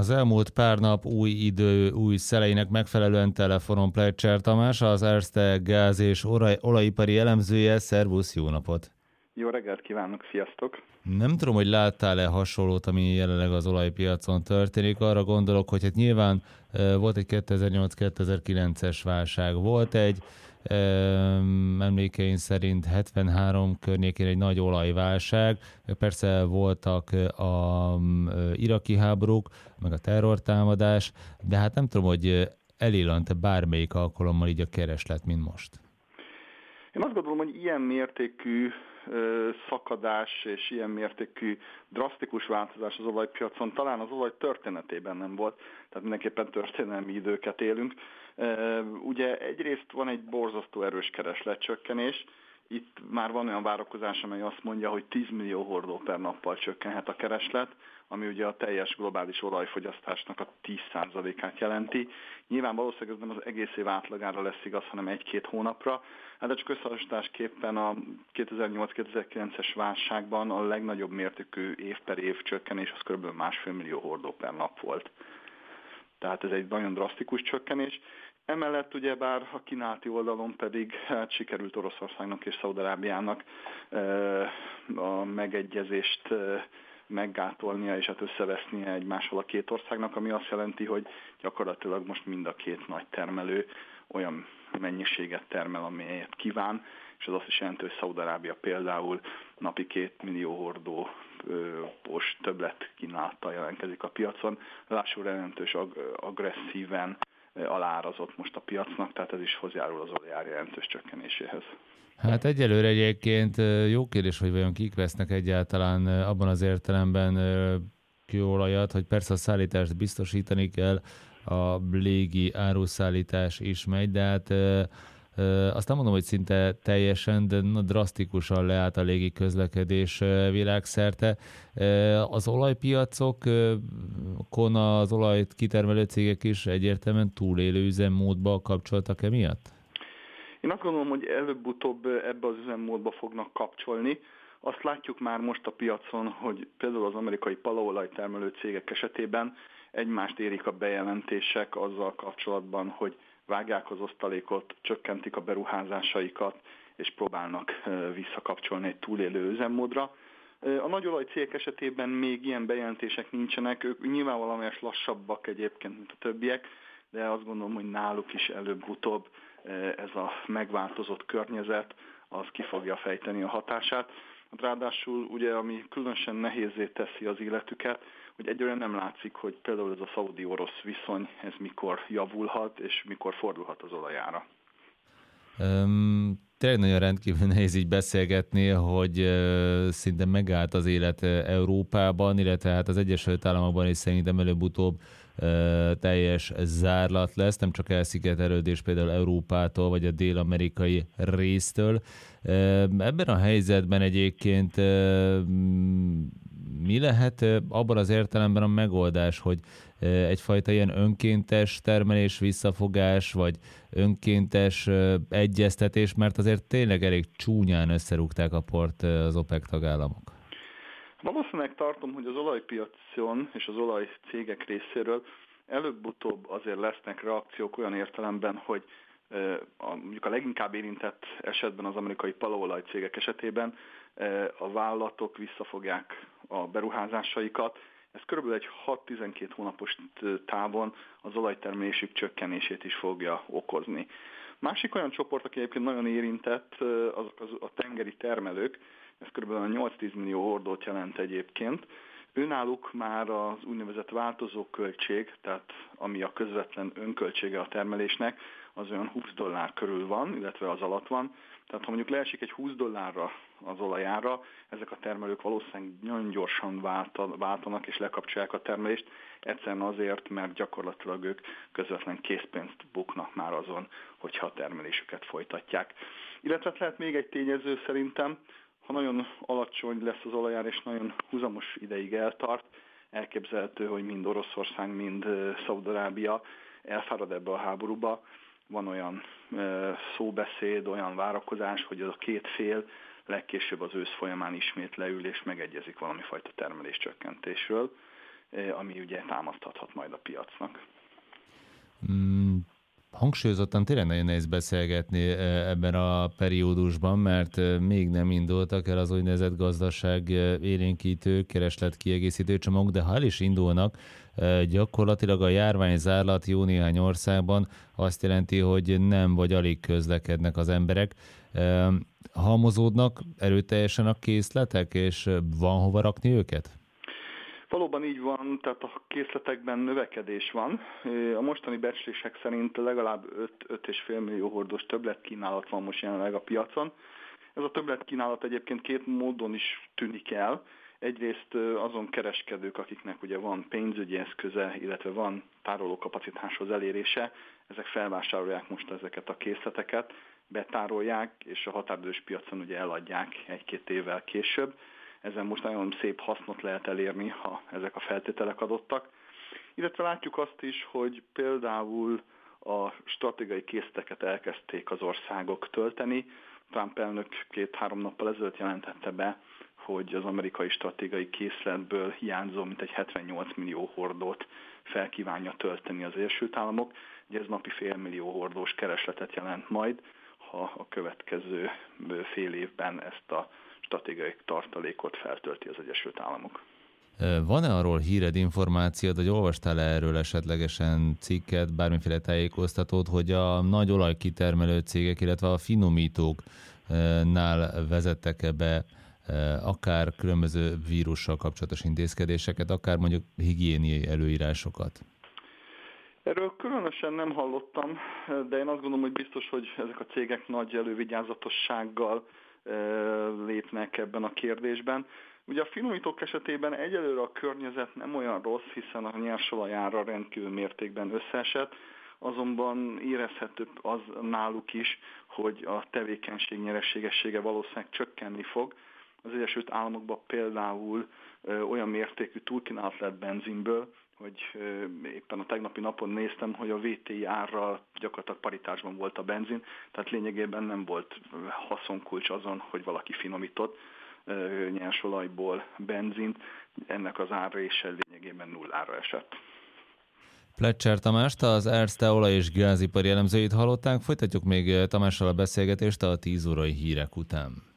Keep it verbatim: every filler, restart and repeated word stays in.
Az elmúlt pár nap új idő, új szeleinek megfelelően telefonon Plecser Tamás, az Erste gáz- és olaj, olajipari elemzője. Szervusz, jó napot! Jó reggelt kívánok, sziasztok! Nem tudom, hogy láttál-e hasonlót, ami jelenleg az olajpiacon történik. Arra gondolok, hogy hát nyilván volt egy kétezer-nyolc kétezer-kilences válság, volt egy emlékeim szerint hetvenhárom környékén egy nagy olajválság. Persze voltak a iraki háborúk, meg a terrortámadás, de hát nem tudom, hogy elillant-e bármelyik alkalommal így a kereslet, mint most. Én azt gondolom, hogy ilyen mértékű ö, szakadás és ilyen mértékű drasztikus változás az olajpiacon talán az olaj történetében nem volt, tehát mindenképpen történelmi időket élünk. Ö, ugye egyrészt van egy borzasztó erős keresletcsökkenés, itt már van olyan várakozás, amely azt mondja, hogy tíz millió hordó per nappal csökkenhet a kereslet, ami ugye a teljes globális olajfogyasztásnak a tíz százalékát jelenti. Nyilván valószínűleg ez nem az egész év átlagára lesz igaz, hanem egy-két hónapra. Hát de csak összehasonlításképpen a kétezer-nyolc kétezer-kilences válságban a legnagyobb mértékű év per év csökkenés az kb. Másfél millió hordó per nap volt. Tehát ez egy nagyon drasztikus csökkenés. Emellett ugyebár a kínálati oldalon pedig hát sikerült Oroszországnak és Szaúd-Arábiának a megegyezést meggátolnia és hát összevesznie egymással a két országnak, ami azt jelenti, hogy gyakorlatilag most mind a két nagy termelő olyan mennyiséget termel, amelyet kíván, és az azt is jelenti, hogy Szaúd-Arábia például napi két millió hordó pos többlet kínálattal jelentkezik a piacon. Lássuk, jelentős ag- agresszíven alárazott most a piacnak, tehát ez is hozzájárul az olajár jelentős csökkenéséhez. Hát egyelőre egyébként jó kérdés, hogy vajon kik vesznek egyáltalán abban az értelemben kőolajat, hogy persze a szállítást biztosítani kell, a légi áruszállítás is megy, de hát azt nem mondom, hogy szinte teljesen, de drasztikusan leállt a légi közlekedés világszerte. Az olajpiacokon az olajt kitermelő cégek is egyértelműen túlélő üzemmódba kapcsoltak emiatt? Én azt gondolom, hogy előbb-utóbb ebbe az üzemmódba fognak kapcsolni. Azt látjuk már most a piacon, hogy például az amerikai palaolajtermelő cégek esetében egymást érik a bejelentések azzal kapcsolatban, hogy vágják az osztalékot, csökkentik a beruházásaikat, és próbálnak visszakapcsolni egy túlélő üzemmódra. A nagy olajcégek esetében még ilyen bejelentések nincsenek, ők nyilván valamelyes lassabbak egyébként, mint a többiek, de azt gondolom, hogy náluk is előbb-utóbb ez a megváltozott környezet, az ki fogja fejteni a hatását. Ráadásul ugye, ami különösen nehézzé teszi az életüket, hogy egyre nem látszik, hogy például ez a szaudi-orosz viszony, ez mikor javulhat, és mikor fordulhat az olajára. Um, tényleg nagyon rendkívül nehéz így beszélgetni, hogy uh, szinte megállt az élet Európában, illetve hát az Egyesült Államokban is szerintem előbb-utóbb uh, teljes zárlat lesz, nem csak elszigetelődés például Európától, vagy a dél-amerikai résztől. Uh, ebben a helyzetben egyébként uh, mi lehet abban az értelemben a megoldás, hogy egyfajta ilyen önkéntes termelés, visszafogás, vagy önkéntes egyeztetés, mert azért tényleg elég csúnyán összerúgták a port az OPEC tagállamok? Valószínűleg tartom, hogy az olajpiacon és az olajcégek részéről előbb-utóbb azért lesznek reakciók olyan értelemben, hogy a, mondjuk a leginkább érintett esetben az amerikai palaolajcégek esetében a vállalatok visszafogják a beruházásaikat. Ez körülbelül egy hat-tizenkét hónapos távon az olajtermelésük csökkenését is fogja okozni. Másik olyan csoport, aki egyébként nagyon érintett, azok az a tengeri termelők, ez körülbelül nyolc-tíz millió hordót jelent egyébként. Őnáluk már az úgynevezett változó költség, tehát ami a közvetlen önköltsége a termelésnek, az olyan húsz dollár körül van, illetve az alatt van. Tehát ha mondjuk leesik egy húsz dollárra az olajára, ezek a termelők valószínűleg nagyon gyorsan váltanak és lekapcsolják a termelést, egyszerűen azért, mert gyakorlatilag ők közvetlen készpénzt buknak már azon, hogyha a termelésüket folytatják. Illetve lehet még egy tényező szerintem, ha nagyon alacsony lesz az olajár és nagyon húzamos ideig eltart, elképzelhető, hogy mind Oroszország, mind Szaúd-Arábia elfárad ebbe a háborúba. Van olyan szóbeszéd, olyan várakozás, hogy az a két fél legkésőbb az ősz folyamán ismét leül és megegyezik valami fajta termeléscsökkentésről. ami ugye támaszthathat majd a piacnak. Mm. Hangsúlyozottan tényleg nagyon nehéz beszélgetni ebben a periódusban, mert még nem indultak el az úgynevezett gazdaság élénkítő, kereslet kiegészítő csomagok, de ha el is indulnak, gyakorlatilag a járványzárlat jó néhány országban azt jelenti, hogy nem vagy alig közlekednek az emberek. Halmozódnak erőteljesen a készletek, és van hova rakni őket? Valóban így van, tehát a készletekben növekedés van. A mostani becslések szerint legalább öt egész öt millió hordós többletkínálat van most jelenleg a piacon. Ez a többletkínálat egyébként két módon is tűnik el. Egyrészt azon kereskedők, akiknek ugye van pénzügyi eszköze, illetve van tárolókapacitáshoz elérése, ezek felvásárolják most ezeket a készleteket, betárolják, és a határidős piacon ugye eladják egy-két évvel később. Ezen most nagyon szép hasznot lehet elérni, ha ezek a feltételek adottak. Illetve látjuk azt is, hogy például a stratégiai készleteket elkezdték az országok tölteni. Trump elnök két-három nappal ezelőtt jelentette be, hogy az amerikai stratégiai készletből hiányzó mintegy hetvennyolc millió hordót felkívánja tölteni az Egyesült Államok. Ugye ez napi félmillió hordós keresletet jelent majd, ha a következő fél évben ezt a stratégiai tartalékot feltölti az Egyesült Államok. Van-e arról híred, információd, hogy olvastál erről esetlegesen cikket, bármiféle tájékoztatót, hogy a nagy olajkitermelő cégek, illetve a finomítóknál vezettek-e be akár különböző vírussal kapcsolatos intézkedéseket, akár mondjuk higiéniai előírásokat? Erről különösen nem hallottam, de én azt gondolom, hogy biztos, hogy ezek a cégek nagy elővigyázatossággal lépnek ebben a kérdésben. Ugye a finomítók esetében egyelőre a környezet nem olyan rossz, hiszen a nyersolaj-ára rendkívül mértékben összeesett, azonban érezhető az náluk is, hogy a tevékenység nyereségessége valószínűleg csökkenni fog. Az Egyesült Államokban például ö, olyan mértékű túlkínálat lett benzinből, hogy ö, éppen a tegnapi napon néztem, hogy a vé té i árral gyakorlatilag paritásban volt a benzin, tehát lényegében nem volt haszonkulcs azon, hogy valaki finomított ö, nyersolajból benzint, ennek az ára is lényegében nullára esett. Pletcher Tamást, az Erste olaj- és gázipari elemzőit hallották, folytatjuk még Tamással a beszélgetést a tíz órai hírek után.